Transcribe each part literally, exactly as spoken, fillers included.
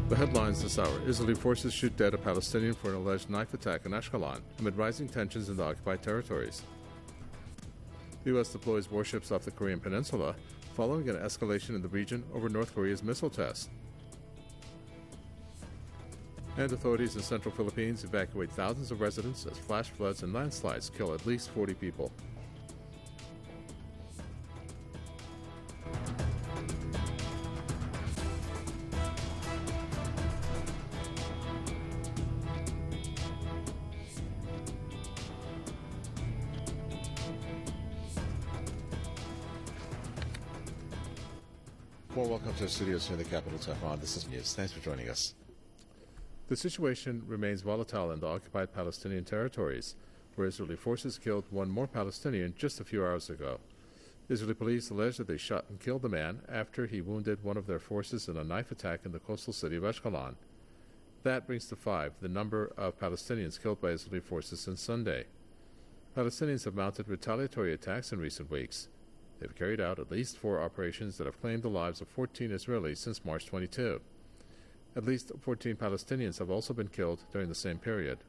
The headlines this hour: Israeli forces shoot dead a Palestinian for an alleged knife attack in Ashkelon amid rising tensions in the occupied territories. The U S deploys warships off the Korean peninsula following an escalation in the region over North Korea's missile test. And authorities in central Philippines evacuate thousands of residents as flash floods and landslides kill at least forty people. Well, welcome to the studios here in the capital, Tehran. This is News. Thanks for joining us. The situation remains volatile in the occupied Palestinian territories, where Israeli forces killed one more Palestinian just a few hours ago. Israeli police allege that they shot and killed the man after he wounded one of their forces in a knife attack in the coastal city of Ashkelon. That brings to five the number of Palestinians killed by Israeli forces since Sunday. Palestinians have mounted retaliatory attacks in recent weeks. They've carried out at least four operations that have claimed the lives of fourteen Israelis since March twenty-second. At least fourteen Palestinians have also been killed during the same period.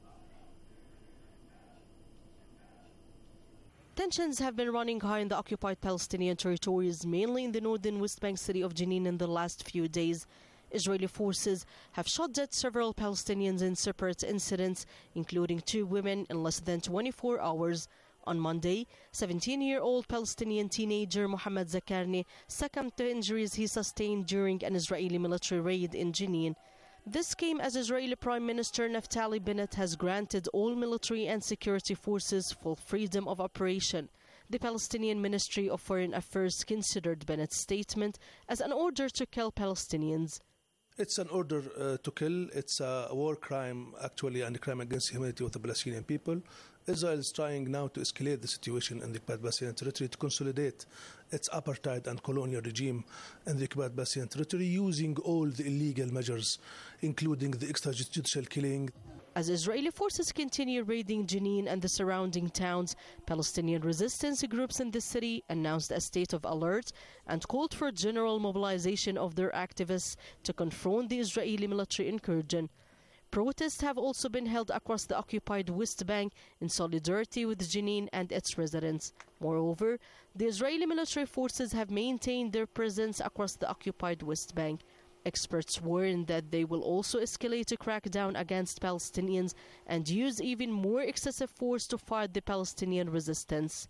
Tensions have been running high in the occupied Palestinian territories, mainly in the northern West Bank city of Jenin in the last few days. Israeli forces have shot dead several Palestinians in separate incidents, including two women in less than twenty-four hours. On Monday, seventeen-year-old Palestinian teenager Mohammed Zakarni succumbed to injuries he sustained during an Israeli military raid in Jenin. This came as Israeli Prime Minister Naftali Bennett has granted all military and security forces full freedom of operation. The Palestinian Ministry of Foreign Affairs considered Bennett's statement as an order to kill Palestinians. It's an order uh, to kill. It's a war crime, actually, and a crime against humanity of the Palestinian people. Israel is trying now to escalate the situation in the occupied Palestinian territory to consolidate its apartheid and colonial regime in the occupied Palestinian territory using all the illegal measures, including the extrajudicial killing. As Israeli forces continue raiding Jenin and the surrounding towns, Palestinian resistance groups in the city announced a state of alert and called for general mobilization of their activists to confront the Israeli military incursion. Protests have also been held across the occupied West Bank in solidarity with Jenin and its residents. Moreover, the Israeli military forces have maintained their presence across the occupied West Bank. Experts warn that they will also escalate a crackdown against Palestinians and use even more excessive force to fight the Palestinian resistance.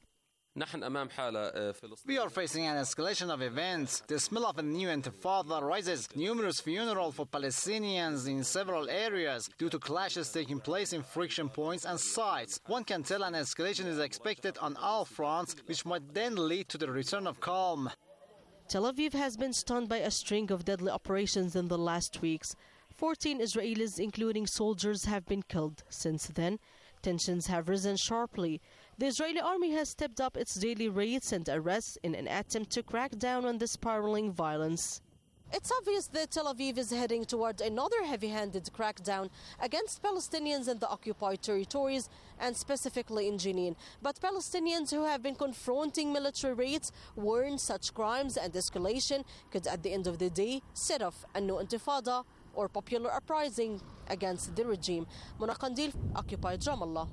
We are facing an escalation of events. The smell of a new intifada rises. Numerous funerals for Palestinians in several areas due to clashes taking place in friction points and sites. One can tell an escalation is expected on all fronts, which might then lead to the return of calm. Tel Aviv has been stunned by a string of deadly operations in the last weeks. fourteen Israelis, including soldiers, have been killed. Since then, tensions have risen sharply. The Israeli army has stepped up its daily raids and arrests in an attempt to crack down on the spiraling violence. It's obvious that Tel Aviv is heading toward another heavy-handed crackdown against Palestinians in the occupied territories and specifically in Jenin. But Palestinians who have been confronting military raids warn such crimes and escalation could at the end of the day set off a new intifada or popular uprising against the regime. Mona Qandil, occupied Ramallah.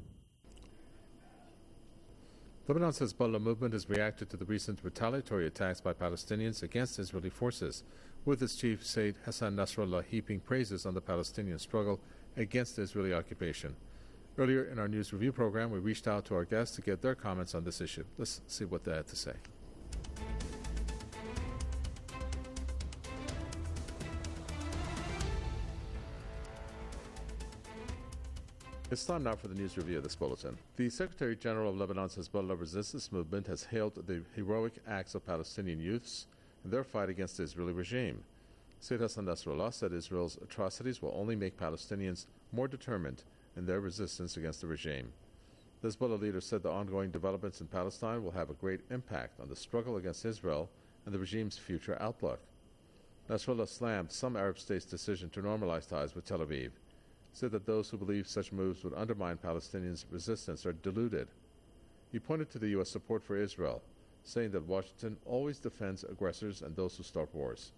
Lebanon's Hezbollah movement has reacted to the recent retaliatory attacks by Palestinians against Israeli forces, with its chief Sayyid Hassan Nasrallah heaping praises on the Palestinian struggle against the Israeli occupation. Earlier in our news review program, we reached out to our guests to get their comments on this issue. Let's see what they had to say. It's time now for the news review of this bulletin. The Secretary General of Lebanon's Hezbollah resistance movement has hailed the heroic acts of Palestinian youths in their fight against the Israeli regime. Sayyid Hassan Nasrallah said Israel's atrocities will only make Palestinians more determined in their resistance against the regime. The Hezbollah leader said the ongoing developments in Palestine will have a great impact on the struggle against Israel and the regime's future outlook. Nasrallah slammed some Arab states' decision to normalize ties with Tel Aviv, said that those who believe such moves would undermine Palestinians' resistance are deluded. He pointed to the U S support for Israel, saying that Washington always defends aggressors and those who start wars.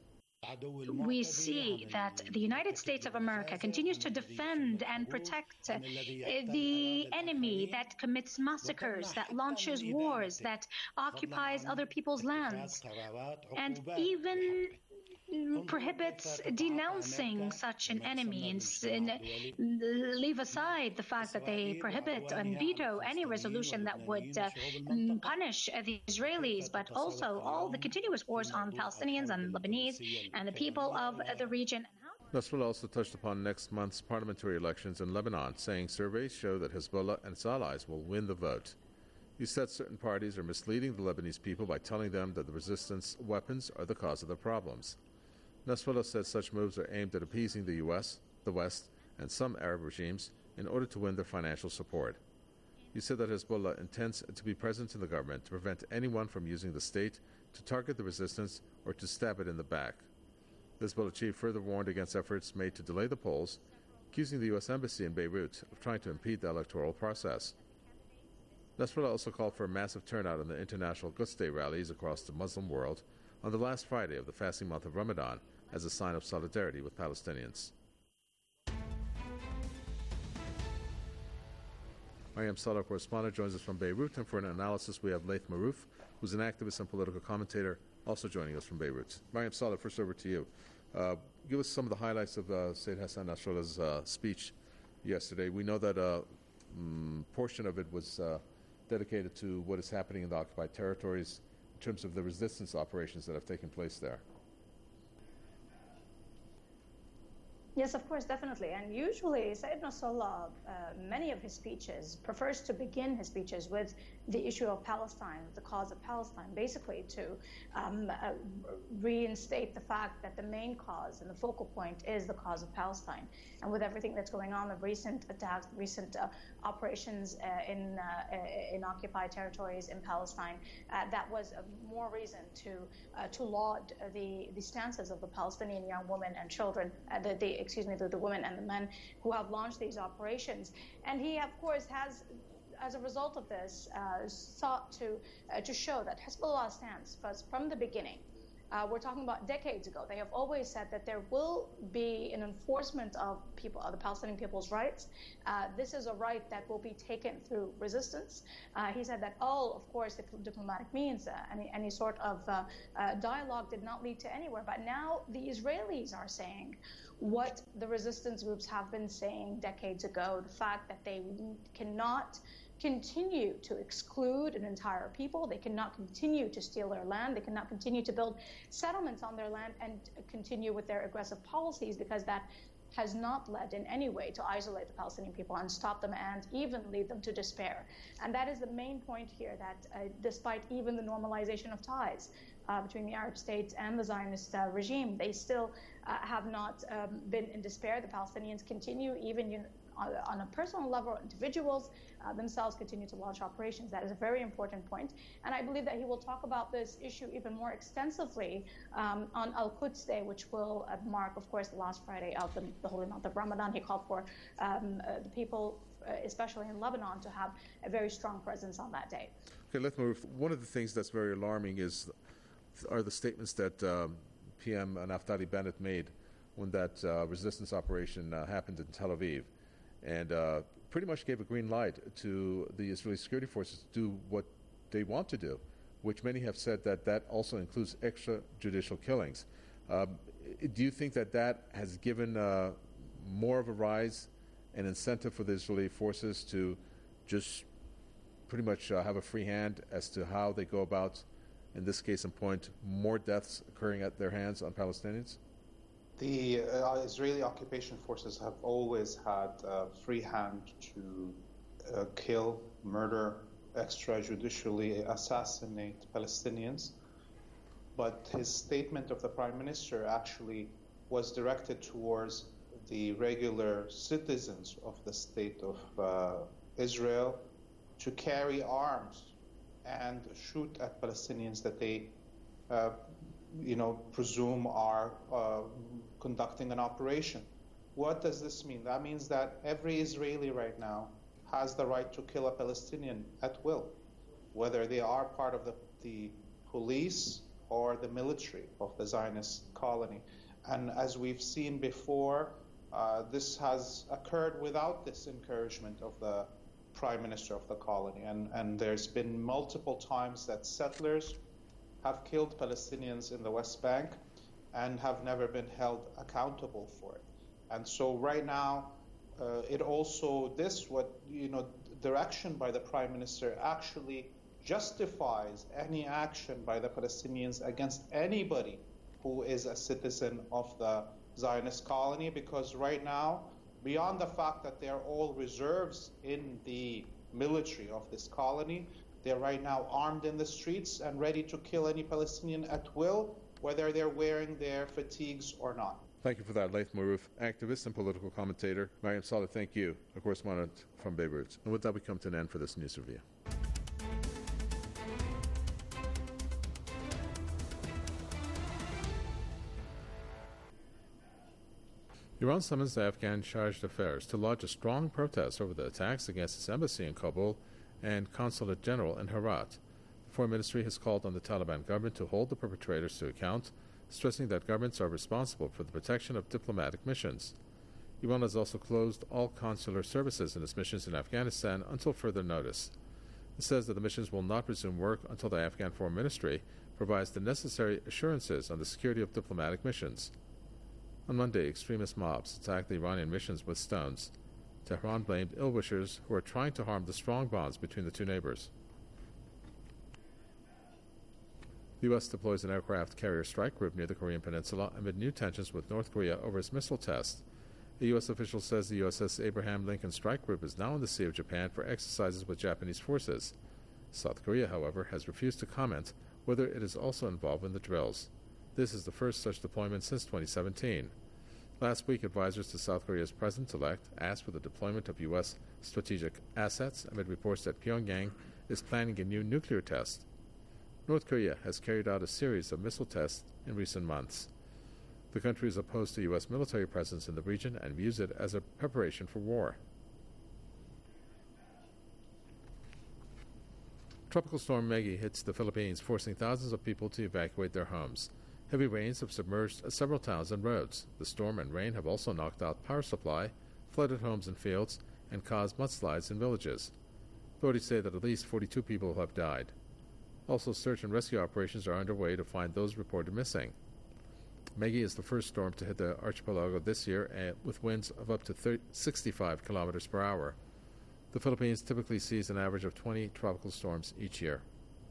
we see that the United States of America continues to defend and protect uh, the enemy that commits massacres, that launches wars, that occupies other people's lands, and even prohibits denouncing such an enemy and, and leave aside the fact that they prohibit and veto any resolution that would uh, punish the Israelis, but also all the continuous wars on Palestinians and Lebanese and the people of the region. Nasrallah also touched upon next month's parliamentary elections in Lebanon, saying surveys show that Hezbollah and its allies will win the vote. He said certain parties are misleading the Lebanese people by telling them that the resistance weapons are the cause of the problems. Nasrallah said such moves are aimed at appeasing the U S, the West, and some Arab regimes in order to win their financial support. He said that Hezbollah intends to be present in the government to prevent anyone from using the state to target the resistance or to stab it in the back. The Hezbollah chief further warned against efforts made to delay the polls, accusing the U S Embassy in Beirut of trying to impede the electoral process. Nasrallah also called for a massive turnout in the International Quds Day rallies across the Muslim world on the last Friday of the fasting month of Ramadan as a sign of solidarity with Palestinians. Mariam Salah, correspondent, joins us from Beirut, and for an analysis we have Laith Marouf, who's an activist and political commentator, also joining us from Beirut. Mariam Salah, first over to you. Uh, give us some of the highlights of uh, Sayyid Hassan Nasrallah's uh, speech yesterday. We know that a uh, mm, portion of it was uh, dedicated to what is happening in the occupied territories in terms of the resistance operations that have taken place there. Yes, of course, definitely. And usually, Sayyid Nasrallah, uh, many of his speeches, prefers to begin his speeches with the issue of Palestine, the cause of Palestine, basically to um, uh, reinstate the fact that the main cause and the focal point is the cause of Palestine. And with everything that's going on, the recent attacks, recent uh, operations uh, in uh, in occupied territories in Palestine, uh, that was uh, more reason to uh, to laud uh, the the stances of the Palestinian young women and children, uh, the, the excuse me, the, the women and the men who have launched these operations. And he, of course, has, as a result of this, uh, sought to uh, to show that Hezbollah stands from the beginning. Uh, we're talking about decades ago. They have always said that there will be an enforcement of people, of the Palestinian people's rights. Uh, this is a right that will be taken through resistance. Uh, he said that all, of course, the diplomatic means, uh, any, any sort of uh, uh, dialogue did not lead to anywhere. But now the Israelis are saying what the resistance groups have been saying decades ago, the fact that they cannot continue to exclude an entire people. They cannot continue to steal their land. They cannot continue to build settlements on their land and continue with their aggressive policies, because that has not led in any way to isolate the Palestinian people and stop them and even lead them to despair. And that is the main point here, that uh, despite even the normalization of ties uh, between the Arab states and the Zionist uh, regime, they still uh, have not um, been in despair. The Palestinians continue, even you know, on a personal level, individuals uh, themselves continue to launch operations. That is a very important point. And I believe that he will talk about this issue even more extensively um, on Al-Quds Day, which will uh, mark, of course, the last Friday of the, the holy month of Ramadan. He called for um, uh, the people, uh, especially in Lebanon, to have a very strong presence on that day. Okay, let's move. One of the things that's very alarming is are the statements that um, P M Naftali Bennett made when that uh, resistance operation uh, happened in Tel Aviv, and uh, pretty much gave a green light to the Israeli security forces to do what they want to do, which many have said that that also includes extrajudicial killings. Um, do you think that that has given uh, more of a rise and incentive for the Israeli forces to just pretty much uh, have a free hand as to how they go about, in this case in point, more deaths occurring at their hands on Palestinians? The uh, Israeli occupation forces have always had a free hand to uh, kill, murder, extrajudicially assassinate Palestinians. But his statement of the Prime Minister actually was directed towards the regular citizens of the state of uh, Israel to carry arms and shoot at Palestinians that they uh, you know, presume are uh, conducting an operation. What does this mean? That means that every Israeli right now has the right to kill a Palestinian at will, whether they are part of the, the police or the military of the Zionist colony. And as we've seen before, uh, this has occurred without this encouragement of the prime minister of the colony. And, and there's been multiple times that settlers have killed Palestinians in the West Bank and have never been held accountable for it. And so right now, uh, it also, this, what, you know, direction by the prime minister actually justifies any action by the Palestinians against anybody who is a citizen of the Zionist colony, because right now, beyond the fact that they're all reserves in the military of this colony, they're right now armed in the streets and ready to kill any Palestinian at will, whether they're wearing their fatigues or not. Thank you for that, Laith Maroof, activist and political commentator. Mariam Saleh, thank you, a correspondent from Beirut. And with that, we come to an end for this news review. Iran summons the Afghan charge d'affaires to lodge a strong protest over the attacks against its embassy in Kabul and consulate general in Herat. The Foreign Ministry has called on the Taliban government to hold the perpetrators to account, stressing that governments are responsible for the protection of diplomatic missions. Iran has also closed all consular services in its missions in Afghanistan until further notice. It says that the missions will not resume work until the Afghan Foreign Ministry provides the necessary assurances on the security of diplomatic missions. On Monday, extremist mobs attacked the Iranian missions with stones. Tehran blamed ill-wishers who are trying to harm the strong bonds between the two neighbors. The U S deploys an aircraft carrier strike group near the Korean Peninsula amid new tensions with North Korea over its missile test. A U S official says the U S S Abraham Lincoln Strike Group is now in the Sea of Japan for exercises with Japanese forces. South Korea, however, has refused to comment whether it is also involved in the drills. This is the first such deployment since twenty seventeen. Last week, advisors to South Korea's president-elect asked for the deployment of U S strategic assets amid reports that Pyongyang is planning a new nuclear test. North Korea has carried out a series of missile tests in recent months. The country is opposed to U S military presence in the region and views it as a preparation for war. Tropical storm Maggie hits the Philippines, forcing thousands of people to evacuate their homes. Heavy rains have submerged several towns and roads. The storm and rain have also knocked out power supply, flooded homes and fields, and caused mudslides in villages. Authorities say that at least forty-two people have died. Also, search and rescue operations are underway to find those reported missing. Maggie is the first storm to hit the archipelago this year, uh, with winds of up to thirty, sixty-five kilometers per hour. The Philippines typically sees an average of twenty tropical storms each year.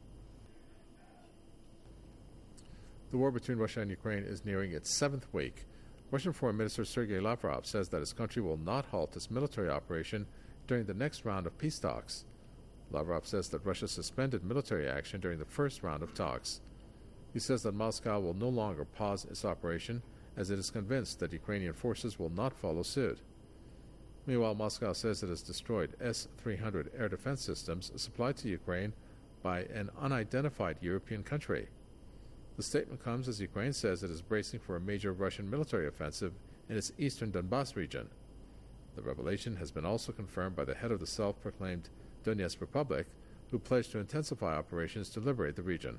The war between Russia and Ukraine is nearing its seventh week. Russian Foreign Minister Sergei Lavrov says that his country will not halt its military operation during the next round of peace talks. Lavrov says that Russia suspended military action during the first round of talks. He says that Moscow will no longer pause its operation, as it is convinced that Ukrainian forces will not follow suit. Meanwhile, Moscow says it has destroyed S three hundred air defense systems supplied to Ukraine by an unidentified European country. The statement comes as Ukraine says it is bracing for a major Russian military offensive in its eastern Donbass region. The revelation has been also confirmed by the head of the self-proclaimed Donetsk Republic, who pledged to intensify operations to liberate the region.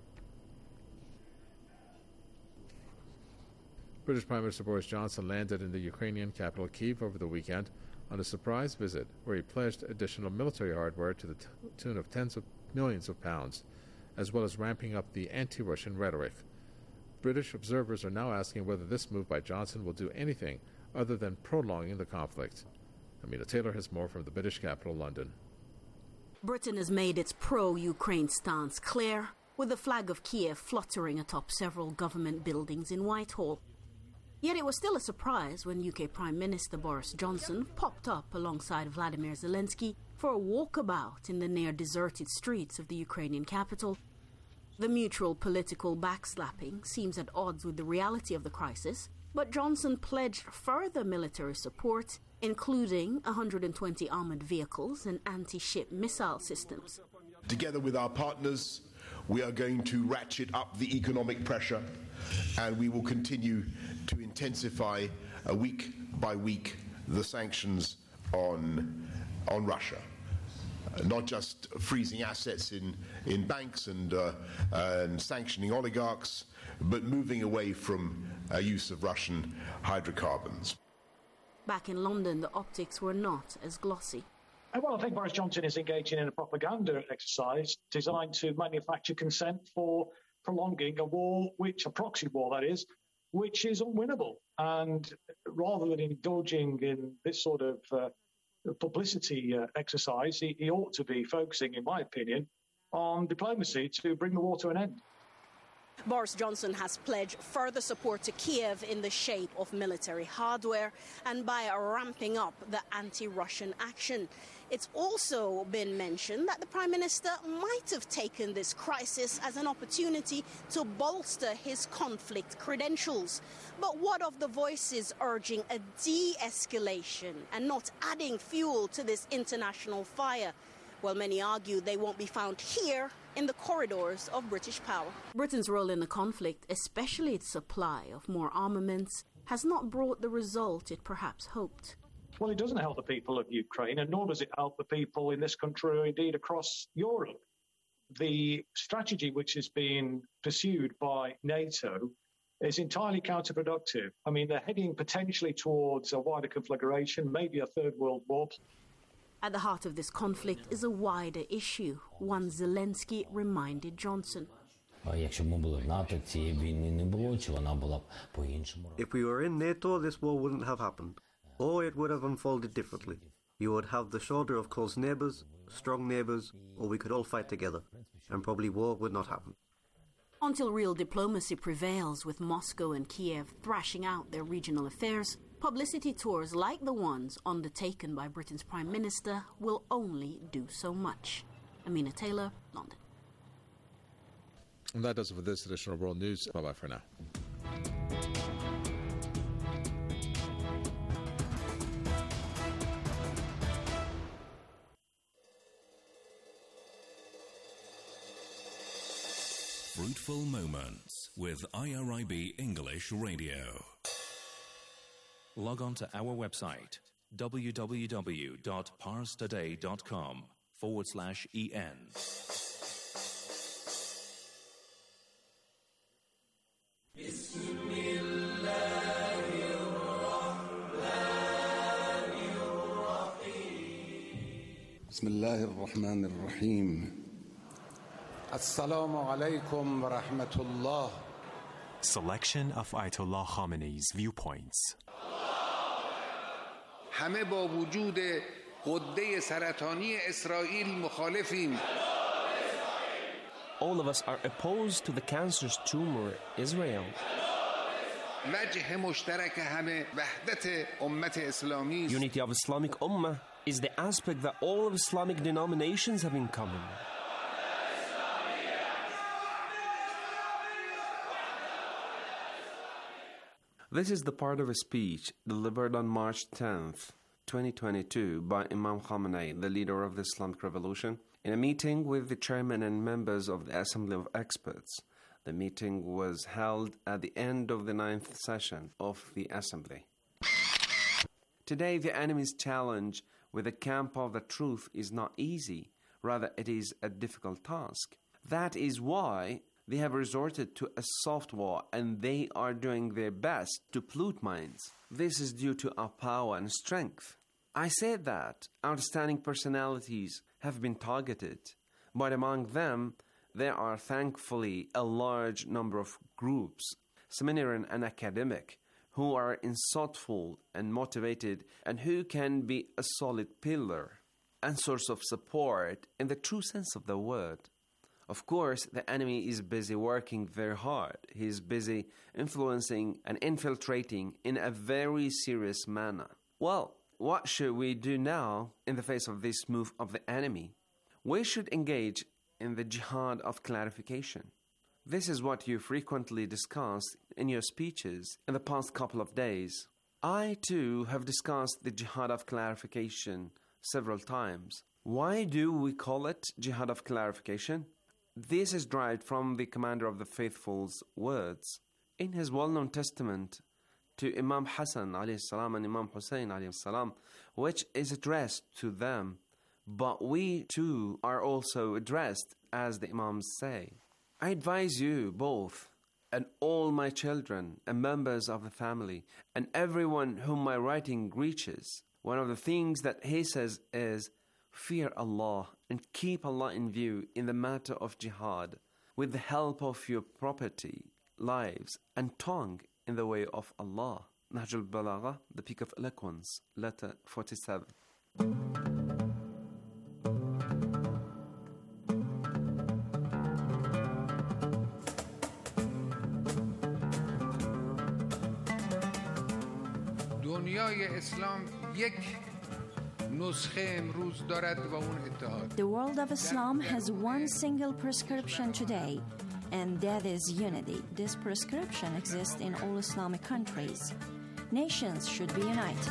British Prime Minister Boris Johnson landed in the Ukrainian capital Kyiv over the weekend on a surprise visit where he pledged additional military hardware to the t- tune of tens of millions of pounds, as well as ramping up the anti-Russian rhetoric. British observers are now asking whether this move by Johnson will do anything other than prolonging the conflict. Amina Taylor has more from the British capital, London. Britain has made its pro-Ukraine stance clear, with the flag of Kiev fluttering atop several government buildings in Whitehall. Yet it was still a surprise when U K Prime Minister Boris Johnson popped up alongside Vladimir Zelensky for a walkabout in the near-deserted streets of the Ukrainian capital. The mutual political backslapping seems at odds with the reality of the crisis, but Johnson pledged further military support, including one hundred twenty armored vehicles and anti-ship missile systems. Together with our partners, we are going to ratchet up the economic pressure, and we will continue to intensify uh, week by week the sanctions on, on Russia. not just freezing assets in, in banks and, uh, and sanctioning oligarchs, but moving away from uh, use of Russian hydrocarbons. Back in London, the optics were not as glossy. Well, I think Boris Johnson is engaging in a propaganda exercise designed to manufacture consent for prolonging a war, which a proxy war, that is, which is unwinnable. And rather than indulging in this sort of uh, publicity uh, exercise, he, he ought to be focusing, in my opinion, on diplomacy to bring the war to an end. Boris Johnson has pledged further support to Kiev in the shape of military hardware and by ramping up the anti-Russian action. It's also been mentioned that the Prime Minister might have taken this crisis as an opportunity to bolster his conflict credentials. But what of the voices urging a de-escalation and not adding fuel to this international fire? Well, many argue they won't be found here in the corridors of British power. Britain's role in the conflict, especially its supply of more armaments, has not brought the result it perhaps hoped. Well, it doesn't help the people of Ukraine, and nor does it help the people in this country or indeed across Europe. The strategy which is being pursued by NATO is entirely counterproductive. I mean, they're heading potentially towards a wider conflagration, maybe a third world war. At the heart of this conflict is a wider issue, one Zelensky reminded Johnson. If we were in NATO, this war wouldn't have happened, or it would have unfolded differently. You would have the shoulder of close neighbours, strong neighbours, or we could all fight together, and probably war would not happen. Until real diplomacy prevails with Moscow and Kiev thrashing out their regional affairs, publicity tours like the ones undertaken by Britain's Prime Minister will only do so much. Amina Taylor, London. And that does it for this edition of World News. Bye-bye for now. Fruitful Moments with I R I B English Radio. Log on to our website, www.parstoday.com forward slash en. Bismillah ar-Rahman ar-Rahim. Assalamu alaikum wa rahmatullah. Selection of Ayatollah Khamenei's viewpoints. همه با وجود غده سرطانی اسرائیل مخالفیم. All of us are opposed to the cancerous tumor Israel. وجه مشترک همه وحدت امت اسلامی. Unity of Islamic Ummah is the aspect that all of Islamic denominations have in common. This is the part of a speech delivered on March tenth, twenty twenty-two by Imam Khamenei, the leader of the Islamic Revolution, in a meeting with the chairman and members of the Assembly of Experts. The meeting was held at the end of the ninth session of the Assembly. Today, the enemy's challenge with the camp of the truth is not easy. Rather, it is a difficult task. That is why they have resorted to a soft war, and they are doing their best to pollute minds. This is due to our power and strength. I said that outstanding personalities have been targeted, but among them, there are thankfully a large number of groups, seminarian and academic, who are insightful and motivated, and who can be a solid pillar and source of support in the true sense of the word. Of course, the enemy is busy working very hard. He is busy influencing and infiltrating in a very serious manner. Well, what should we do now in the face of this move of the enemy? We should engage in the jihad of clarification. This is what you frequently discussed in your speeches in the past couple of days. I, too, have discussed the jihad of clarification several times. Why do we call it jihad of clarification? This is derived from the Commander of the Faithful's words. In his well-known testament to Imam Hassan alayhi salam and Imam Hussein alayhi salam, which is addressed to them but we too are also addressed, as the Imams say. I advise you both, and all my children and members of the family, and everyone whom my writing reaches. One of the things that he says is, fear Allah and keep Allah in view in the matter of jihad, with the help of your property, lives, and tongue in the way of Allah. Nahj al-Balagha, the Peak of Eloquence, letter forty-seven. دنیای اسلام یک نسخه امروز دارد و اون اتحاد. The world of Islam has one single prescription today, and that is unity. This prescription exists in all Islamic countries. Nations should be united.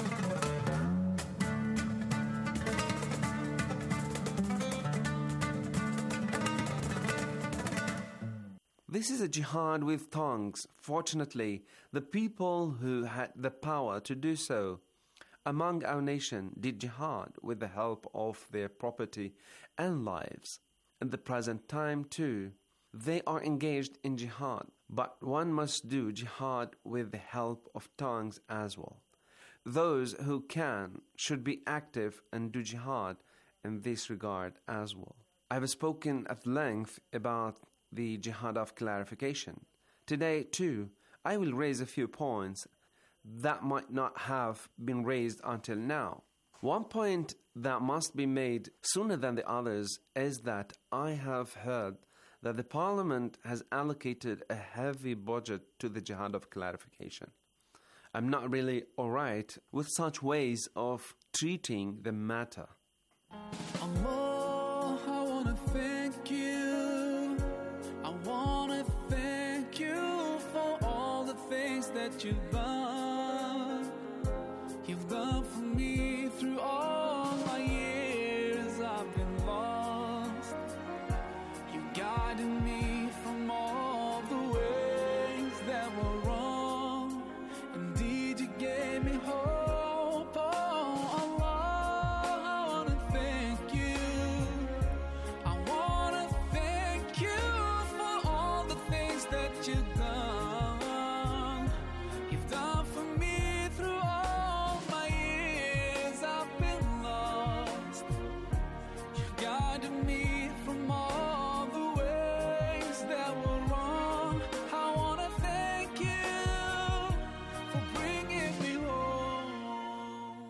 This is a jihad with tongues. Fortunately, the people who had the power to do so among our nation did jihad with the help of their property and lives. In the present time too, they are engaged in jihad, but one must do jihad with the help of tongues as well. Those who can should be active and do jihad in this regard as well. I have spoken at length about the jihad of clarification. Today, too, I will raise a few points that might not have been raised until now. One point that must be made sooner than the others is that I have heard that the Parliament has allocated a heavy budget to the jihad of clarification. I'm not really alright with such ways of treating the matter. Allah, I want to thank you. I want to thank you for all the things that you've done. You've done for me through all my years I've been lost. You guided me from all the ways that were wrong. Indeed, you gave me hope. Oh, Allah, I want to thank you. I want to thank you for all the things that you've done. You've done for me through all my years I've been lost. You guided me from all the ways that were wrong. I want to thank you for bringing me home.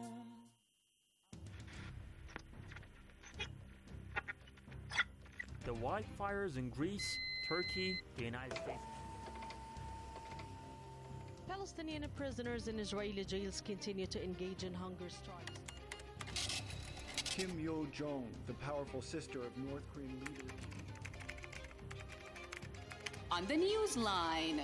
The wildfires in Greece, Turkey, the United States. Palestinian prisoners in Israeli jails continue to engage in hunger strikes. Kim Yo-jong, the powerful sister of North Korean leader. On the Newsline.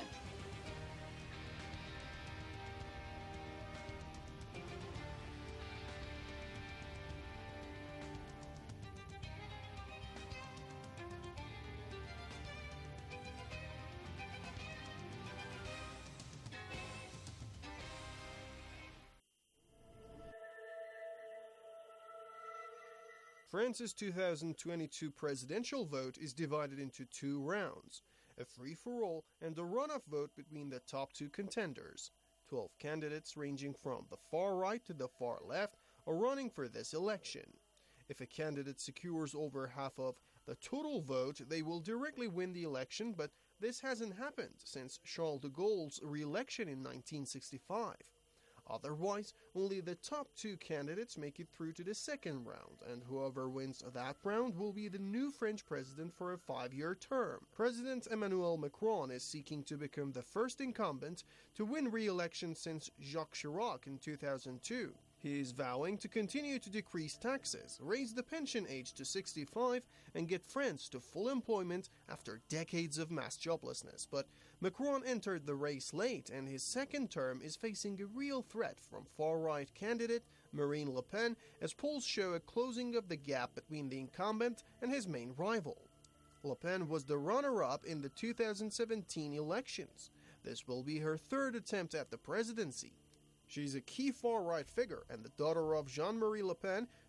France's two thousand twenty-two presidential vote is divided into two rounds, a free-for-all and a runoff vote between the top two contenders. Twelve candidates ranging from the far right to the far left are running for this election. If a candidate secures over half of the total vote, they will directly win the election, but this hasn't happened since Charles de Gaulle's re-election in nineteen sixty-five. Otherwise, only the top two candidates make it through to the second round, and whoever wins that round will be the new French president for a five-year term. President Emmanuel Macron is seeking to become the first incumbent to win re-election since Jacques Chirac in two thousand two. He is vowing to continue to decrease taxes, raise the pension age to sixty-five, and get France to full employment after decades of mass joblessness. But Macron entered the race late, and his second term is facing a real threat from far-right candidate Marine Le Pen, as polls show a closing of the gap between the incumbent and his main rival. Le Pen was the runner-up in the two thousand seventeen elections. This will be her third attempt at the presidency. She's a key far-right figure and the daughter of Jean-Marie Le Pen,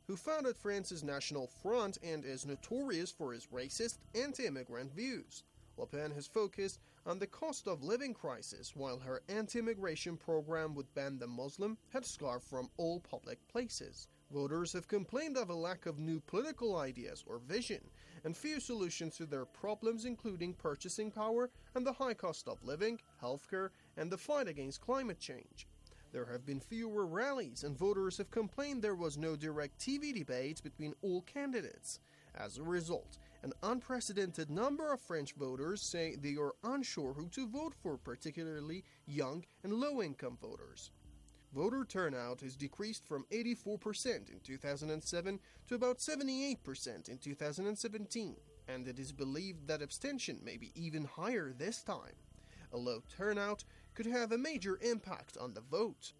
who founded France's National Front and is notorious for his racist, anti-immigrant views. Le Pen has focused on the cost of living crisis, while her anti-immigration program would ban the Muslim headscarf from all public places. Voters have complained of a lack of new political ideas or vision, and few solutions to their problems, including purchasing power and the high cost of living, healthcare, and the fight against climate change. There have been fewer rallies, and voters have complained there was no direct T V debate between all candidates. As a result, an unprecedented number of French voters say they are unsure who to vote for, particularly young and low-income voters. Voter turnout has decreased from eighty-four percent in two thousand seven to about seventy-eight percent in two thousand seventeen, and it is believed that abstention may be even higher this time. A low turnout could have a major impact on the vote.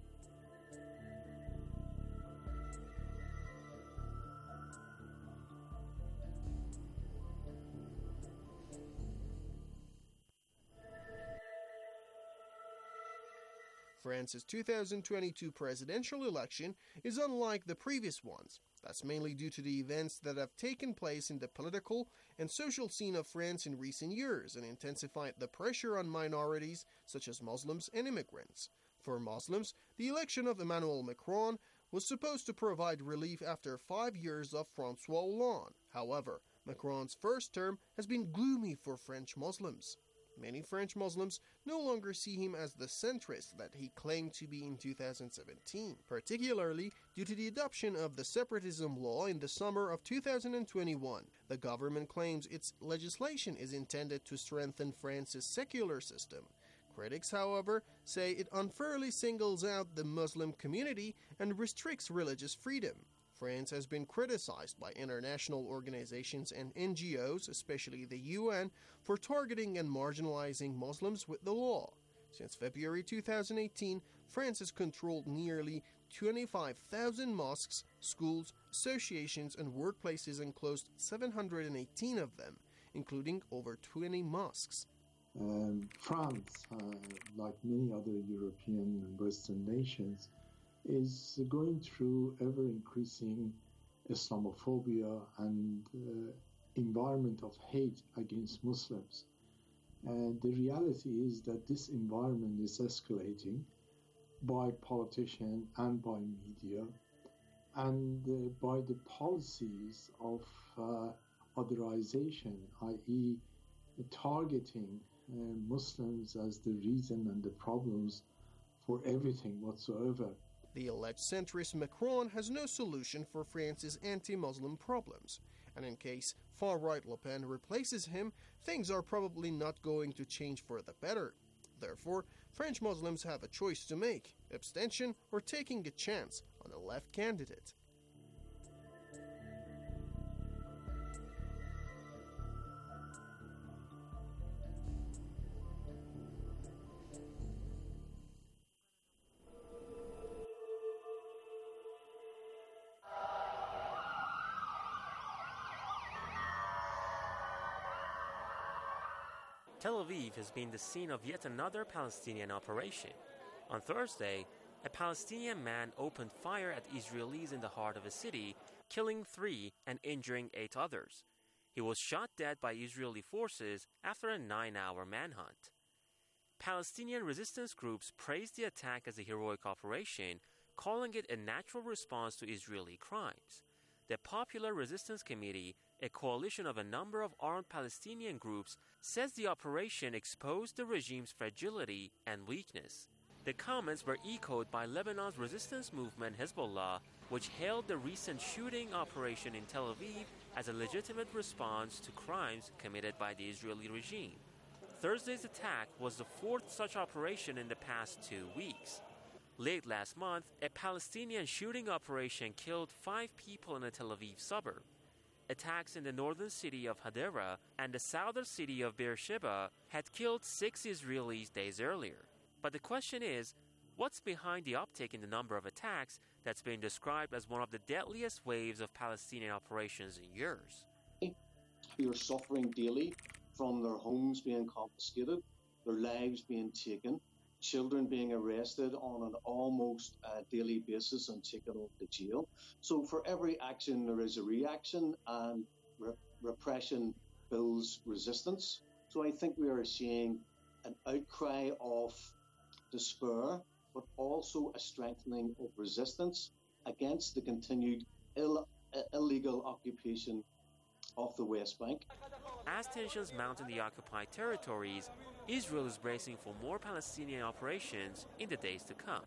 France's two thousand twenty-two presidential election is unlike the previous ones. That's mainly due to the events that have taken place in the political and social scene of France in recent years and intensified the pressure on minorities such as Muslims and immigrants. For Muslims, the election of Emmanuel Macron was supposed to provide relief after five years of François Hollande. However, Macron's first term has been gloomy for French Muslims. Many French Muslims no longer see him as the centrist that he claimed to be in two thousand seventeen, particularly due to the adoption of the separatism law in the summer of two thousand twenty-one. The government claims its legislation is intended to strengthen France's secular system. Critics, however, say it unfairly singles out the Muslim community and restricts religious freedom. France has been criticized by international organizations and N G Os, especially the U N, for targeting and marginalizing Muslims with the law. Since February two thousand eighteen, France has controlled nearly twenty-five thousand mosques, schools, associations, and workplaces and closed seven hundred eighteen of them, including over twenty mosques. Um, France, uh, like many other European and Western nations, is going through ever-increasing Islamophobia and uh, environment of hate against Muslims. And the reality is that this environment is escalating by politicians and by media and uh, by the policies of uh, otherization, that is targeting uh, Muslims as the reason and the problems for everything whatsoever. The alleged centrist Macron has no solution for France's anti-Muslim problems, and in case far-right Le Pen replaces him, things are probably not going to change for the better. Therefore, French Muslims have a choice to make: abstention or taking a chance on a left candidate. Tel Aviv has been the scene of yet another Palestinian operation. On Thursday, a Palestinian man opened fire at Israelis in the heart of a city, killing three and injuring eight others. He was shot dead by Israeli forces after a nine-hour manhunt. Palestinian resistance groups praised the attack as a heroic operation, calling it a natural response to Israeli crimes. The Popular Resistance Committee, a coalition of a number of armed Palestinian groups, says the operation exposed the regime's fragility and weakness. The comments were echoed by Lebanon's resistance movement Hezbollah, which hailed the recent shooting operation in Tel Aviv as a legitimate response to crimes committed by the Israeli regime. Thursday's attack was the fourth such operation in the past two weeks. Late last month, a Palestinian shooting operation killed five people in a Tel Aviv suburb. Attacks in the northern city of Hadera and the southern city of Beersheba had killed six Israelis days earlier. But the question is, what's behind the uptick in the number of attacks that's been described as one of the deadliest waves of Palestinian operations in years? Who are suffering daily from their homes being confiscated, their lives being taken, children being arrested on an almost uh, daily basis and taken off to jail. So for every action, there is a reaction, and re- repression builds resistance. So I think we are seeing an outcry of despair, but also a strengthening of resistance against the continued Ill, uh, illegal occupation of the West Bank. As tensions mount in the occupied territories, Israel is bracing for more Palestinian operations in the days to come.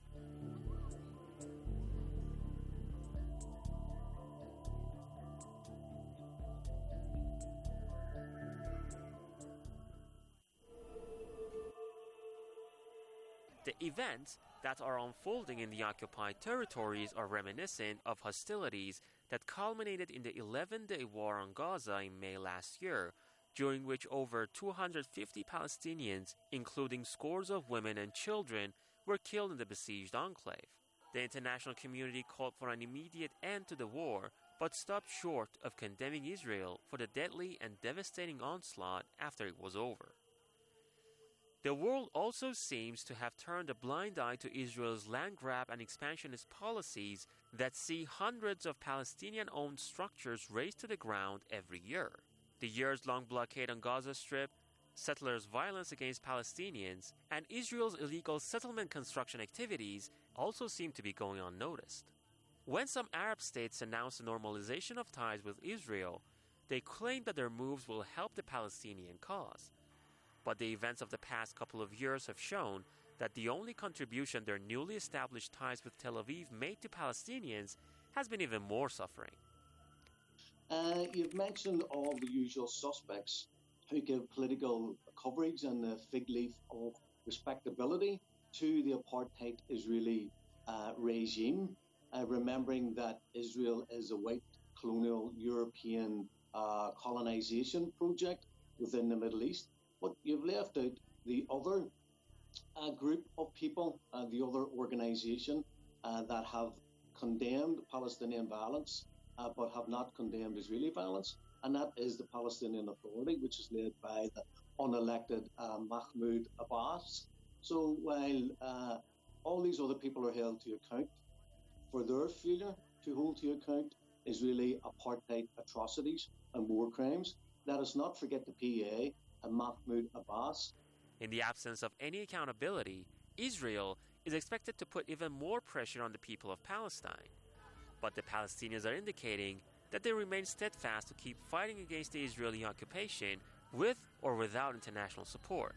The events that are unfolding in the occupied territories are reminiscent of hostilities that culminated in the eleven-day war on Gaza in May last year, during which over two hundred fifty Palestinians, including scores of women and children, were killed in the besieged enclave. The international community called for an immediate end to the war, but stopped short of condemning Israel for the deadly and devastating onslaught after it was over. The world also seems to have turned a blind eye to Israel's land grab and expansionist policies that see hundreds of Palestinian-owned structures razed to the ground every year. The years-long blockade on Gaza Strip, settlers' violence against Palestinians, and Israel's illegal settlement construction activities also seem to be going unnoticed. When some Arab states announced the normalization of ties with Israel, they claimed that their moves will help the Palestinian cause. But the events of the past couple of years have shown that the only contribution their newly established ties with Tel Aviv made to Palestinians has been even more suffering. Uh, you've mentioned all the usual suspects who give political coverage and the fig leaf of respectability to the apartheid Israeli uh, regime, uh, remembering that Israel is a white colonial European uh, colonization project within the Middle East. But you've left out the other uh, group of people, uh, the other organization uh, that have condemned Palestinian violence, uh, but have not condemned Israeli violence, and that is the Palestinian Authority, which is led by the unelected uh, Mahmoud Abbas. So while uh, all these other people are held to account for their failure to hold to account Israeli apartheid atrocities and war crimes, let us not forget the P A and Mahmoud Abbas. In the absence of any accountability, Israel is expected to put even more pressure on the people of Palestine. But the Palestinians are indicating that they remain steadfast to keep fighting against the Israeli occupation with or without international support.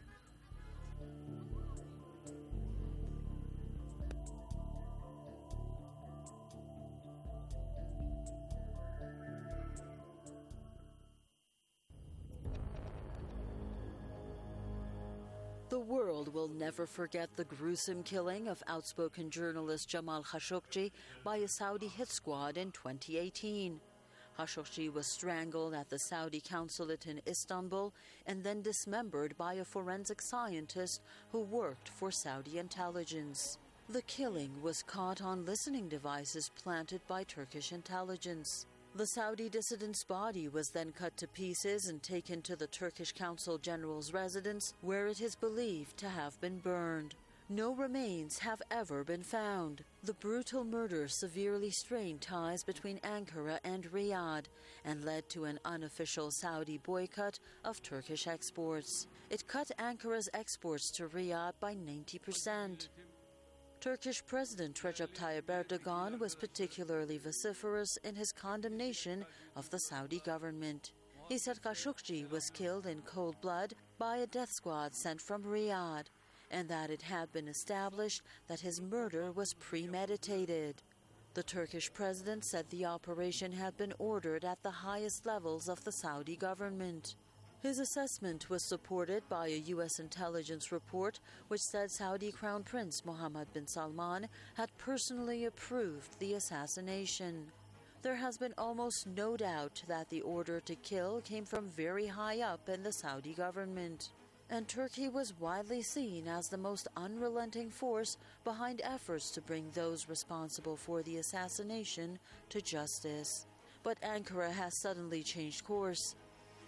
The world will never forget the gruesome killing of outspoken journalist Jamal Khashoggi by a Saudi hit squad in twenty eighteen. Khashoggi was strangled at the Saudi consulate in Istanbul and then dismembered by a forensic scientist who worked for Saudi intelligence. The killing was caught on listening devices planted by Turkish intelligence. The Saudi dissident's body was then cut to pieces and taken to the Turkish Consul General's residence, where it is believed to have been burned. No remains have ever been found. The brutal murder severely strained ties between Ankara and Riyadh and led to an unofficial Saudi boycott of Turkish exports. It cut Ankara's exports to Riyadh by ninety percent. Turkish President Recep Tayyip Erdogan was particularly vociferous in his condemnation of the Saudi government. He said Khashoggi was killed in cold blood by a death squad sent from Riyadh, and that it had been established that his murder was premeditated. The Turkish president said the operation had been ordered at the highest levels of the Saudi government. His assessment was supported by a U S intelligence report which said Saudi Crown Prince Mohammed bin Salman had personally approved the assassination. There has been almost no doubt that the order to kill came from very high up in the Saudi government, and Turkey was widely seen as the most unrelenting force behind efforts to bring those responsible for the assassination to justice. But Ankara has suddenly changed course.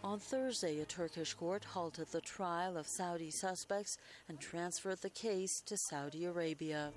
On Thursday, a Turkish court halted the trial of Saudi suspects and transferred the case to Saudi Arabia.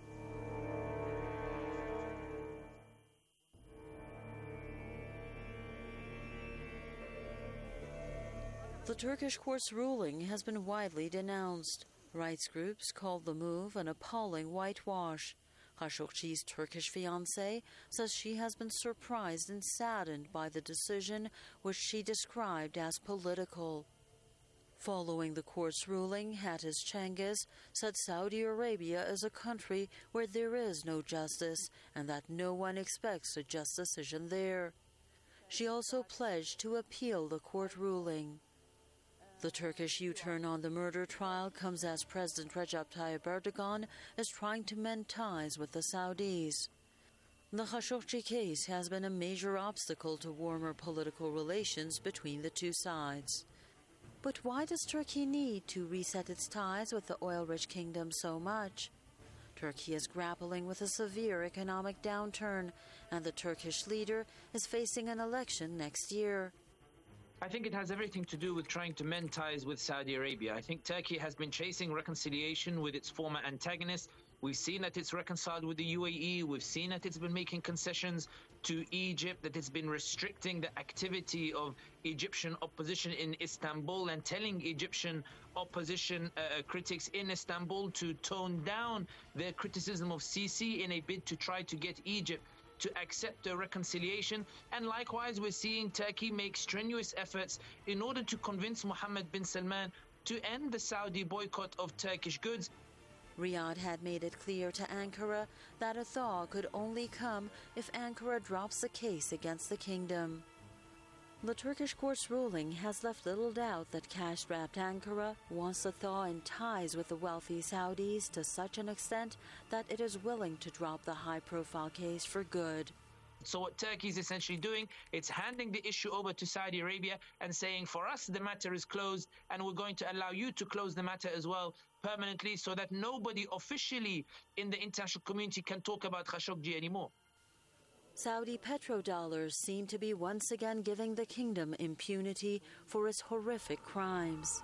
The Turkish court's ruling has been widely denounced. Rights groups called the move an appalling whitewash. Khashoggi's Turkish fiancé says she has been surprised and saddened by the decision, which she described as political. Following the court's ruling, Hatice Cengiz said Saudi Arabia is a country where there is no justice and that no one expects a just decision there. She also pledged to appeal the court ruling. The Turkish U-turn on the murder trial comes as President Recep Tayyip Erdogan is trying to mend ties with the Saudis. The Khashoggi case has been a major obstacle to warmer political relations between the two sides. But why does Turkey need to reset its ties with the oil-rich kingdom so much? Turkey is grappling with a severe economic downturn, and the Turkish leader is facing an election next year. I think it has everything to do with trying to mend ties with Saudi Arabia. I think Turkey has been chasing reconciliation with its former antagonists. We've seen that it's reconciled with the U A E. We've seen that it's been making concessions to Egypt, that it's been restricting the activity of Egyptian opposition in Istanbul and telling Egyptian opposition uh, critics in Istanbul to tone down their criticism of Sisi in a bid to try to get Egypt to accept a reconciliation. And likewise, we're seeing Turkey make strenuous efforts in order to convince Mohammed bin Salman to end the Saudi boycott of Turkish goods. Riyadh had made it clear to Ankara that a thaw could only come if Ankara drops the case against the kingdom. The Turkish court's ruling has left little doubt that cash-strapped Ankara wants to thaw in ties with the wealthy Saudis to such an extent that it is willing to drop the high-profile case for good. So what Turkey is essentially doing, it's handing the issue over to Saudi Arabia and saying, for us, the matter is closed, and we're going to allow you to close the matter as well permanently so that nobody officially in the international community can talk about Khashoggi anymore. Saudi petrodollars seem to be once again giving the kingdom impunity for its horrific crimes.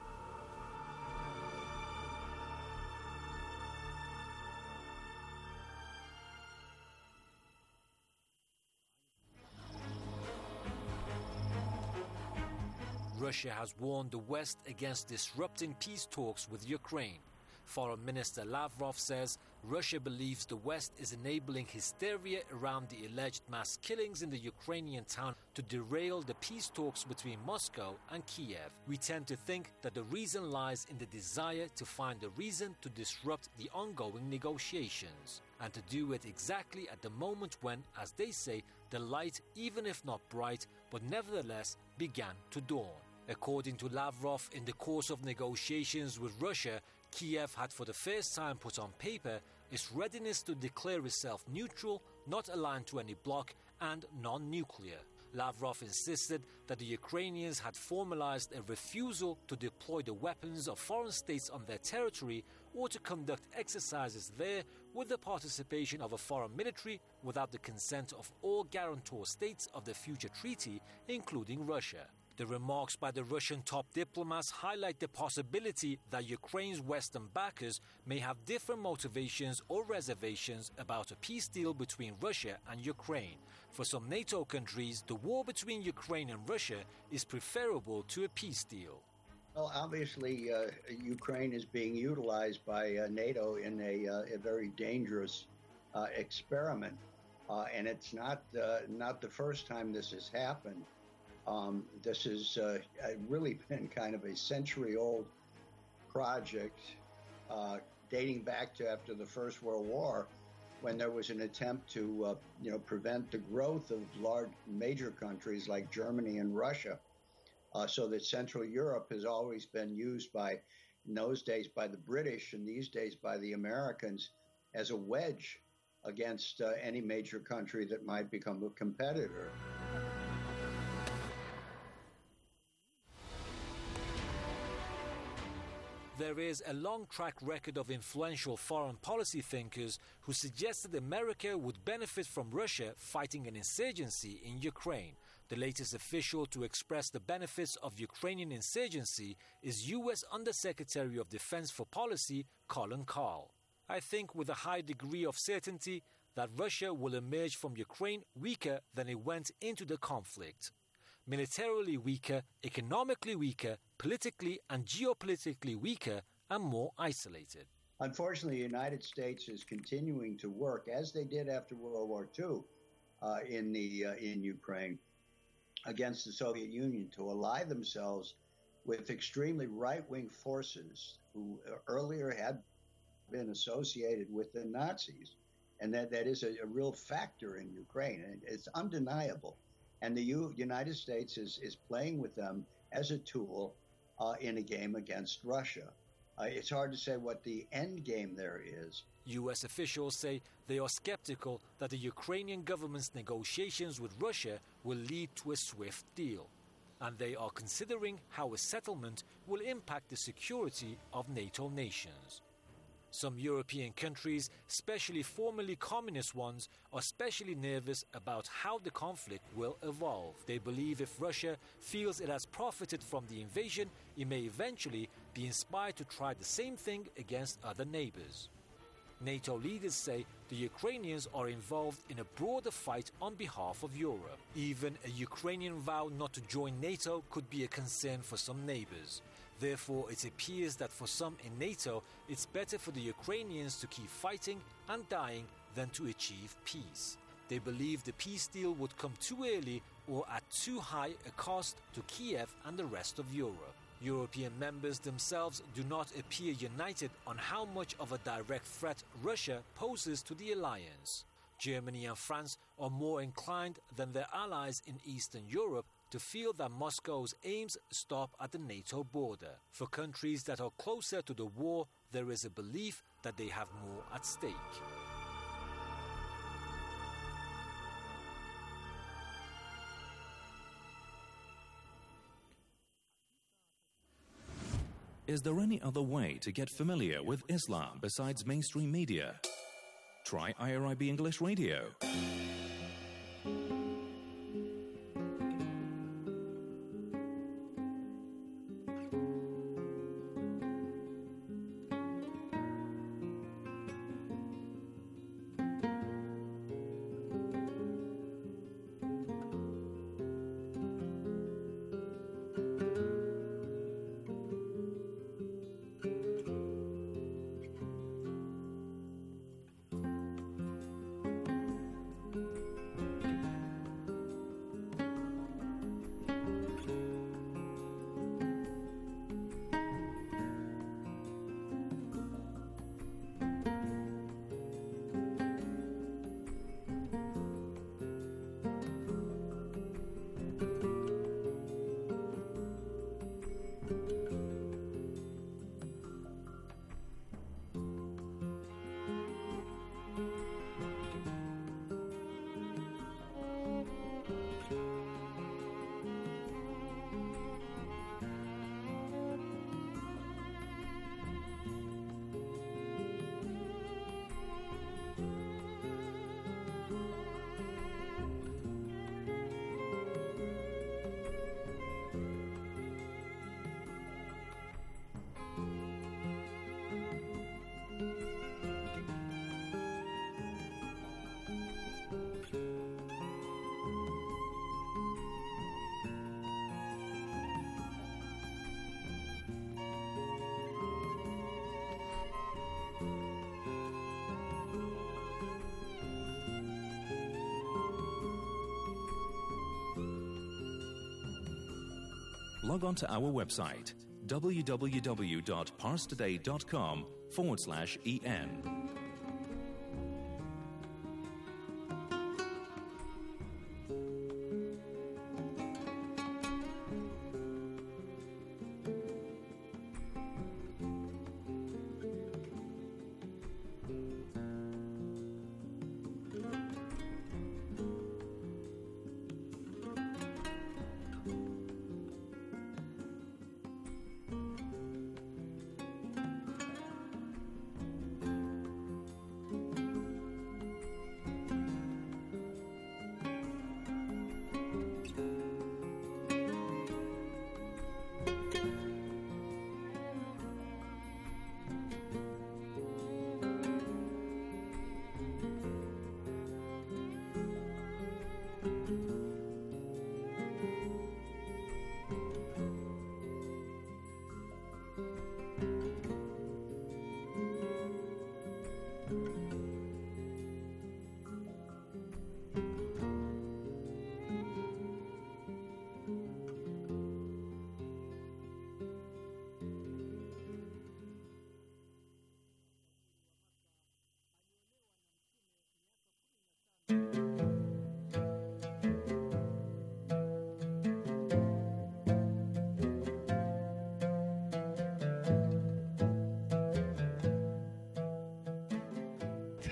Russia has warned the West against disrupting peace talks with Ukraine. Foreign Minister Lavrov says Russia believes the West is enabling hysteria around the alleged mass killings in the Ukrainian town to derail the peace talks between Moscow and Kiev. We tend to think that the reason lies in the desire to find a reason to disrupt the ongoing negotiations, and to do it exactly at the moment when, as they say, the light, even if not bright, but nevertheless began to dawn. According to Lavrov, in the course of negotiations with Russia, Kiev had for the first time put on paper its readiness to declare itself neutral, not aligned to any bloc, and non-nuclear. Lavrov insisted that the Ukrainians had formalized a refusal to deploy the weapons of foreign states on their territory or to conduct exercises there with the participation of a foreign military without the consent of all guarantor states of the future treaty, including Russia. The remarks by the Russian top diplomats highlight the possibility that Ukraine's Western backers may have different motivations or reservations about a peace deal between Russia and Ukraine. For some NATO countries, the war between Ukraine and Russia is preferable to a peace deal. Well, obviously, uh, Ukraine is being utilized by uh, NATO in a, uh, a very dangerous uh, experiment, uh, and it's not uh, not the first time this has happened. Um, this has uh, really been kind of a century-old project uh, dating back to after the First World War, when there was an attempt to, uh, you know, prevent the growth of large major countries like Germany and Russia, uh, so that Central Europe has always been used by, in those days, by the British and these days by the Americans as a wedge against uh, any major country that might become a competitor. There is a long track record of influential foreign policy thinkers who suggested America would benefit from Russia fighting an insurgency in Ukraine. The latest official to express the benefits of Ukrainian insurgency is U S Undersecretary of Defense for Policy Colin Kahl. I think with a high degree of certainty that Russia will emerge from Ukraine weaker than it went into the conflict. Militarily weaker, economically weaker, politically and geopolitically weaker, and more isolated. Unfortunately, the United States is continuing to work, as they did after World War Two, uh, in the uh, in Ukraine, against the Soviet Union to ally themselves with extremely right-wing forces who earlier had been associated with the Nazis. And that, that is a, a real factor in Ukraine. And it's undeniable. And the U- United States is, is playing with them as a tool uh, in a game against Russia. Uh, it's hard to say what the end game there is. U S officials say they are skeptical that the Ukrainian government's negotiations with Russia will lead to a swift deal. And they are considering how a settlement will impact the security of NATO nations. Some European countries, especially formerly communist ones, are especially nervous about how the conflict will evolve. They believe if Russia feels it has profited from the invasion, it may eventually be inspired to try the same thing against other neighbors. NATO leaders say the Ukrainians are involved in a broader fight on behalf of Europe. Even a Ukrainian vow not to join NATO could be a concern for some neighbors. Therefore, it appears that for some in NATO, it's better for the Ukrainians to keep fighting and dying than to achieve peace. They believe the peace deal would come too early or at too high a cost to Kiev and the rest of Europe. European members themselves do not appear united on how much of a direct threat Russia poses to the alliance. Germany and France are more inclined than their allies in Eastern Europe to feel that Moscow's aims stop at the NATO border. For countries that are closer to the war, there is a belief that they have more at stake. Is there any other way to get familiar with Islam besides mainstream media? Try I R I B English Radio. Log on to our website, www.parstoday.com forward slash en.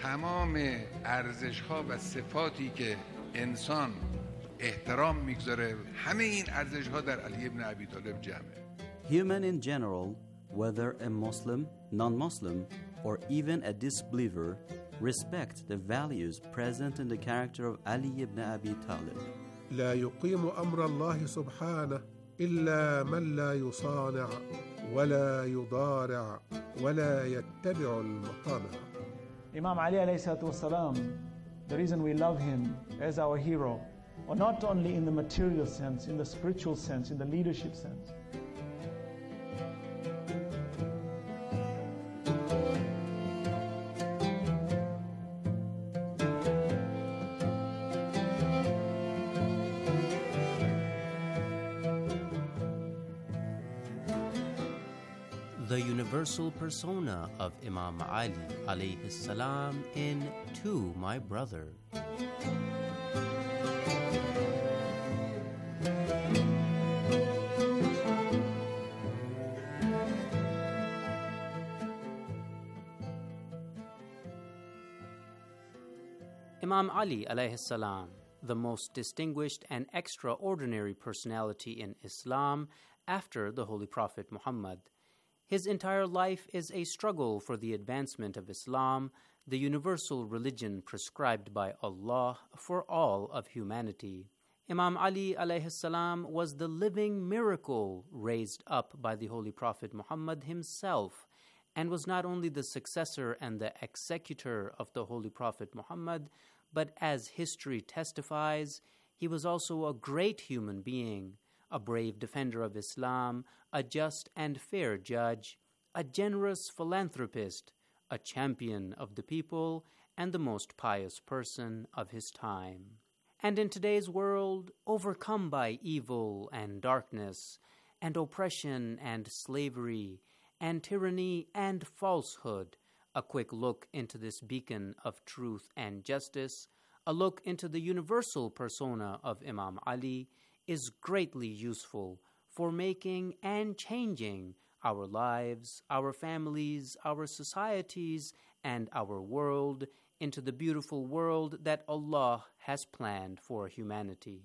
تمام ارزش‌ها و صفاتی که انسان احترام میگذاره همه این ارزش‌ها در علی ابن ابی طالب جمعه. Human in general, whether a Muslim, non-Muslim, or even a disbeliever, respect the values present in the character of Ali ibn Abi Talib. لا يقيم أمر الله سبحانه إلا من لا يصانع ولا يضارع ولا يتبع المطامع. Imam Ali alayhi salatu wasalam, the reason we love him as our hero, or not only in the material sense, in the spiritual sense, in the leadership sense. The universal persona of Imam Ali alayhi salam in To My Brother. Imam Ali alayhi salam, the most distinguished and extraordinary personality in Islam after the Holy Prophet Muhammad. His entire life is a struggle for the advancement of Islam, the universal religion prescribed by Allah for all of humanity. Imam Ali alayhi salam was the living miracle raised up by the Holy Prophet Muhammad himself, and was not only the successor and the executor of the Holy Prophet Muhammad, but as history testifies, he was also a great human being, a brave defender of Islam, a just and fair judge, a generous philanthropist, a champion of the people, and the most pious person of his time. And in today's world, overcome by evil and darkness, and oppression and slavery, and tyranny and falsehood, a quick look into this beacon of truth and justice, a look into the universal persona of Imam Ali, is greatly useful for making and changing our lives, our families, our societies, and our world into the beautiful world that Allah has planned for humanity.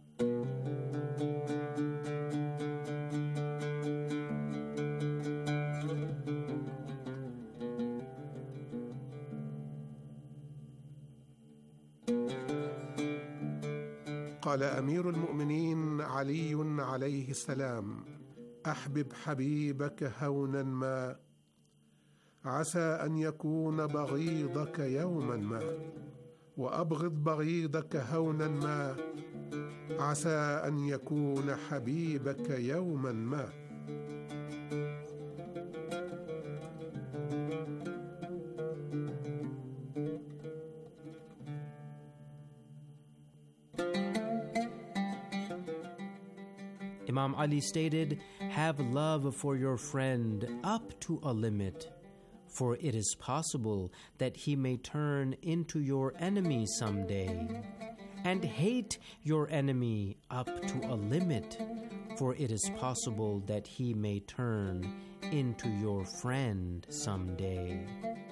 قال أمير المؤمنين علي عليه السلام: أحبب حبيبك هونا ما، عسى أن يكون بغيضك يوما ما، وأبغض بغيضك هونا ما، عسى أن يكون حبيبك يوما ما. Imam Ali stated, "Have love for your friend up to a limit, for it is possible that he may turn into your enemy someday. And hate your enemy up to a limit, for it is possible that he may turn into your friend someday."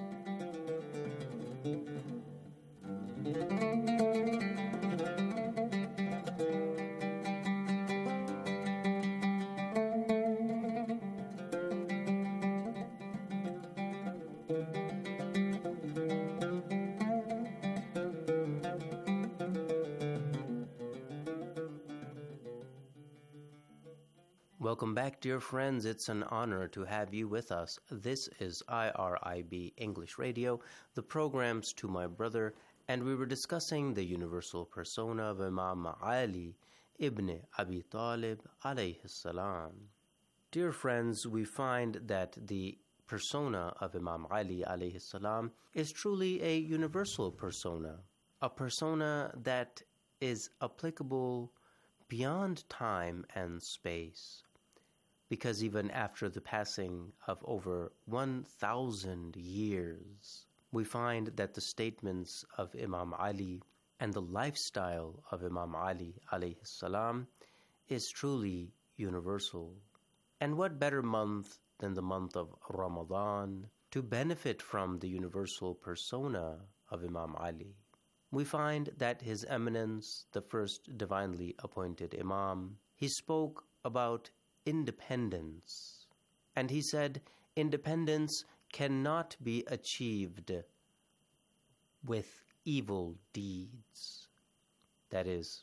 Welcome back, dear friends. It's an honor to have you with us. This is I R I B English Radio, the programs To My Brother, and we were discussing the universal persona of Imam Ali ibn Abi Talib alayhi salam. Dear friends, we find that the persona of Imam Ali alayhi salam is truly a universal persona, a persona that is applicable beyond time and space. Because even after the passing of over one thousand years, we find that the statements of Imam Ali and the lifestyle of Imam Ali alayhi salam is truly universal. And what better month than the month of Ramadan to benefit from the universal persona of Imam Ali. We find that His Eminence, the first divinely appointed Imam, he spoke about independence. And he said, independence cannot be achieved with evil deeds. That is,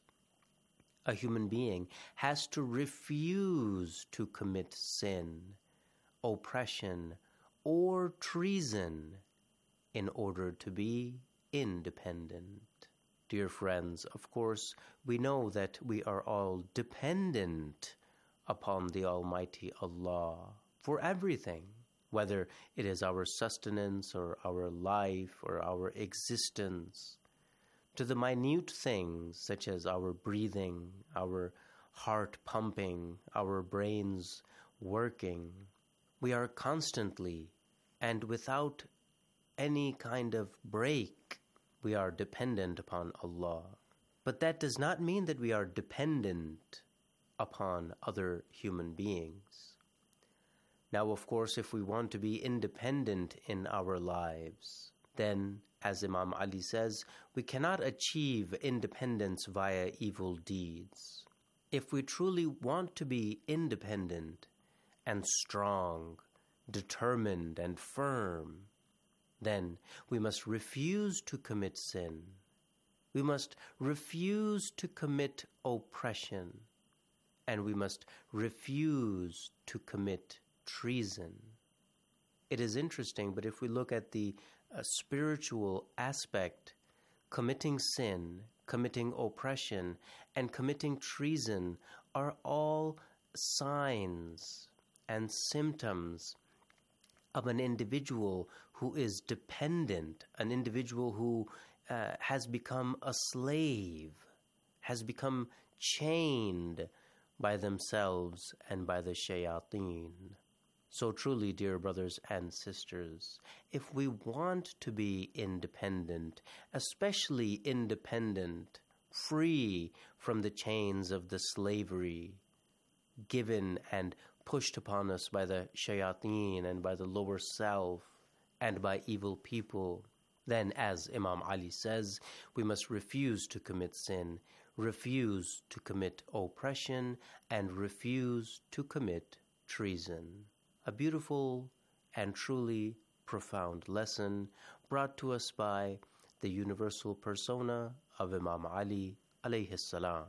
a human being has to refuse to commit sin, oppression, or treason in order to be independent. Dear friends, of course, we know that we are all dependent upon the Almighty Allah for everything, whether it is our sustenance or our life or our existence, to the minute things such as our breathing, our heart pumping, our brains working. We are constantly and without any kind of break, we are dependent upon Allah. But that does not mean that we are dependent upon other human beings. Now, of course, if we want to be independent in our lives, then, as Imam Ali says, we cannot achieve independence via evil deeds. If we truly want to be independent and strong, determined and firm, then we must refuse to commit sin. We must refuse to commit oppression. And we must refuse to commit treason. It is interesting, but if we look at the uh, spiritual aspect, committing sin, committing oppression, and committing treason are all signs and symptoms of an individual who is dependent, an individual who uh, has become a slave, has become chained by themselves and by the shayateen. So truly, dear brothers and sisters, if we want to be independent, especially independent, free from the chains of the slavery given and pushed upon us by the shayateen and by the lower self and by evil people, then, as Imam Ali says, we must refuse to commit sin, refuse to commit oppression, and refuse to commit treason. A beautiful and truly profound lesson brought to us by the universal persona of Imam Ali alayhi salam.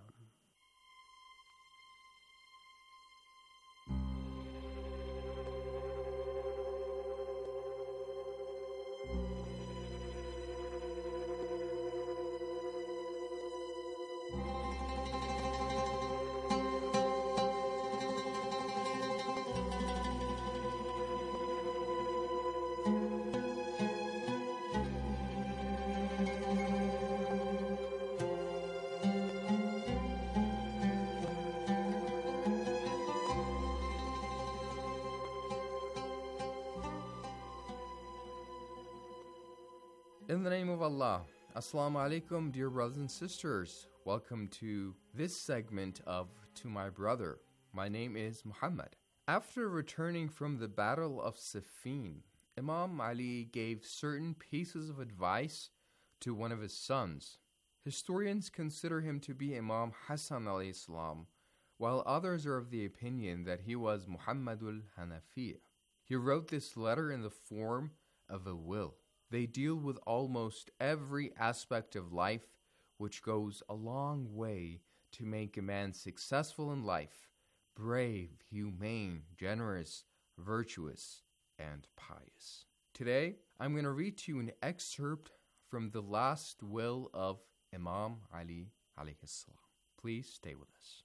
In the name of Allah, Assalamu alaikum, dear brothers and sisters. Welcome to this segment of To My Brother. My name is Muhammad. After returning from the Battle of Siffin, Imam Ali gave certain pieces of advice to one of his sons. Historians consider him to be Imam Hassan alayhi salam, while others are of the opinion that he was Muhammadul Hanafiya. He wrote this letter in the form of a will. They deal with almost every aspect of life, which goes a long way to make a man successful in life, brave, humane, generous, virtuous, and pious. Today, I'm going to read to you an excerpt from the last will of Imam Ali alayhi salam. Please stay with us.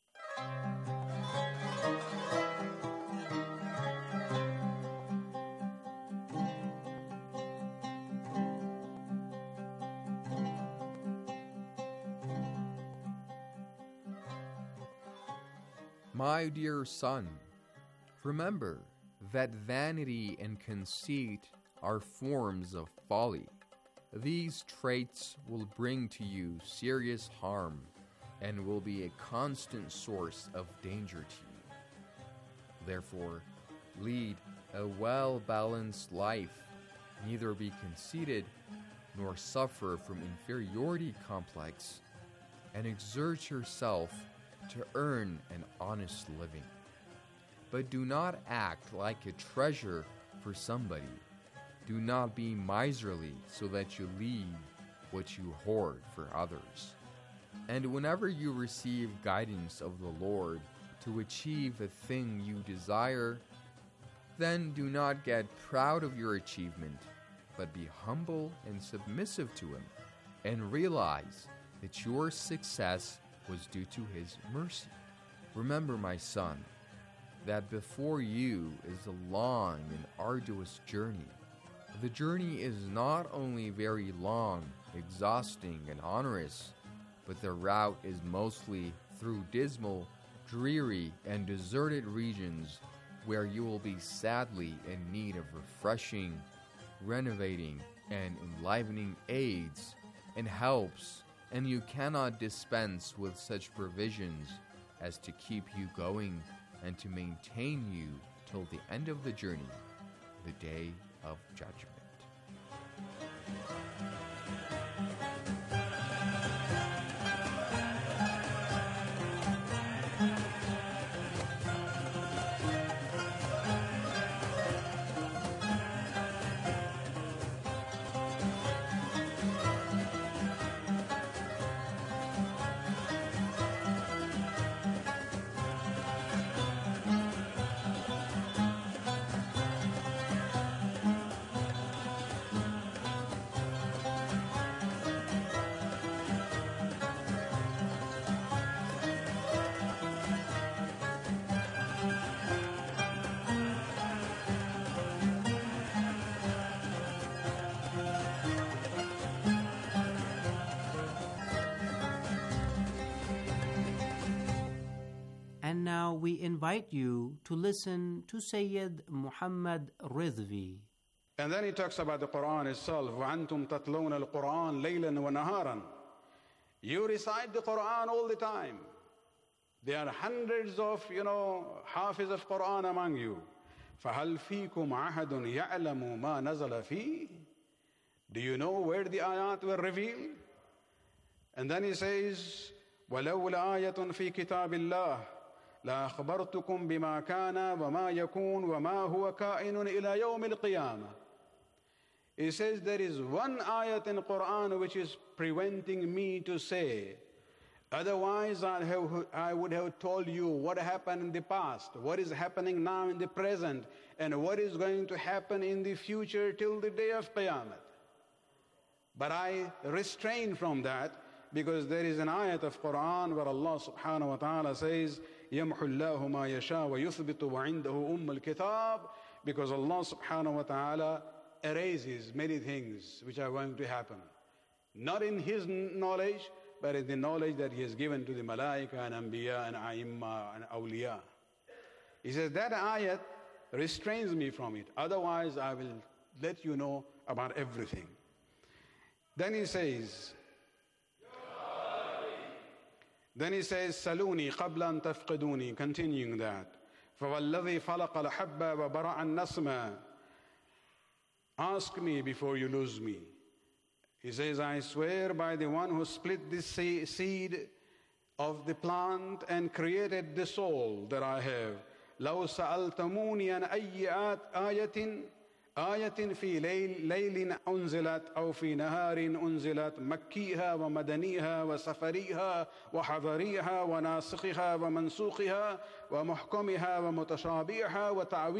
My dear son, remember that vanity and conceit are forms of folly. These traits will bring to you serious harm and will be a constant source of danger to you. Therefore, lead a well-balanced life, neither be conceited nor suffer from inferiority complex, and exert yourself to earn an honest living. But do not act like a treasure for somebody. Do not be miserly so that you leave what you hoard for others. And whenever you receive guidance of the Lord to achieve a thing you desire, then do not get proud of your achievement, but be humble and submissive to Him, and realize that your success was due to His mercy. Remember, my son, that before you is a long and arduous journey. The journey is not only very long, exhausting, and onerous, but the route is mostly through dismal, dreary, and deserted regions where you will be sadly in need of refreshing, renovating, and enlivening aids and helps, and you cannot dispense with such provisions as to keep you going and to maintain you till the end of the journey, the day of judgment. And now we invite you to listen to Sayyid Muhammad Ridvi. And then he talks about the Quran itself. وَأَنْتُمْ تَتْلُونَ الْقُرْآنَ لَيْلًا وَنَهَارًا. You recite the Quran all the time. There are hundreds of, you know, hafiz of Quran among you. فَهَلْ فِيكُمْ عَهَدٌ يَعْلَمُ مَا نَزَلَ فِيهِ. Do you know where the ayat were revealed? And then he says, وَلَوْلَا آيَةٌ فِي كِتَابِ اللَّهِ لَأَخْبَرْتُكُمْ بِمَا كَانَ وَمَا يَكُونُ وَمَا هُوَ كَائِنٌ إِلَى يَوْمِ الْقِيَامَةِ. He says there is one ayat in Quran which is preventing me to say. Otherwise, I, have, I would have told you what happened in the past, what is happening now in the present, and what is going to happen in the future till the day of Qiyamah. But I restrain from that because there is an ayat of Quran where Allah subhanahu wa ta'ala says, يَمْحُ اللَّهُ مَا يَشَاءُ وَيُثْبِتُ وَعِنْدَهُ أُمُّ الْكِتَابِ, because Allah subhanahu wa ta'ala erases many things which are going to happen. Not in His knowledge, but in the knowledge that He has given to the Malaika and Anbiya and A'imma and Awliya. He says that ayat restrains me from it. Otherwise, I will let you know about everything. Then he says, Then he says, Saluni qablan tafqiduni, continuing that. فَوَالَّذِي فَلَقَ الْحَبَّ وَبَرَعَ النَّسْمَ. Ask me before you lose me. He says, I swear by the one who split the seed of the plant and created the soul that I have. لَوْ سَأَلْتَمُونِي عَنْ أَيِّ آيَةٍ آية في ليل, ليل أنزلت أو في نهار أنزلت مكيها ومدنيها وسفريها وحضريها وناسخها ومنسوخها ومحكمها ومتشابهها وتعويضها